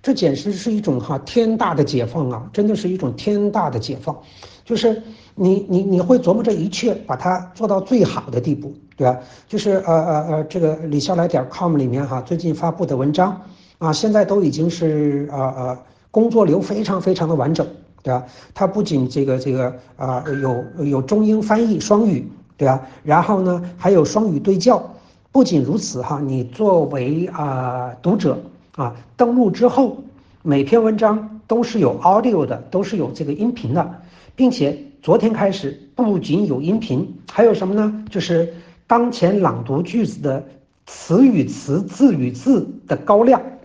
这简直是一种天大的解放啊！真的是一种天大的解放，就是你会琢磨这一切，把它做到最好的地步，对吧？就是这个李笑来.com 里面最近发布的文章啊，现在都已经是工作流非常非常的完整，对吧？它不仅有中英翻译双语，对吧？然后呢还有双语对教。不仅如此你作为读者登录之后，每篇文章都是有 audio 的，都是有这个音频的，并且昨天开始不仅有音频，还有什么呢？就是当前朗读句子的词与词、字与字的高亮